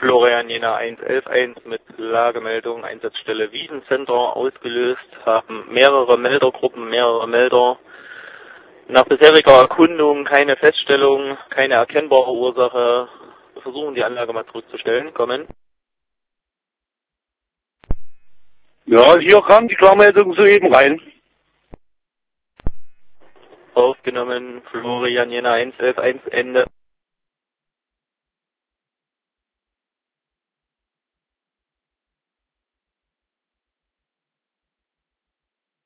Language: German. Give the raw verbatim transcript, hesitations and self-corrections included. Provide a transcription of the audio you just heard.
Florian Jena eins eins eins mit Lagemeldung, Einsatzstelle Wiesencenter ausgelöst, haben mehrere Meldergruppen, mehrere Melder. Nach bisheriger Erkundung keine Feststellung, keine erkennbare Ursache. Wir versuchen die Anlage mal zurückzustellen. Kommen. Ja, hier kam die Klarmeldung soeben rein. Aufgenommen, Florian Jena eins eins eins, Ende.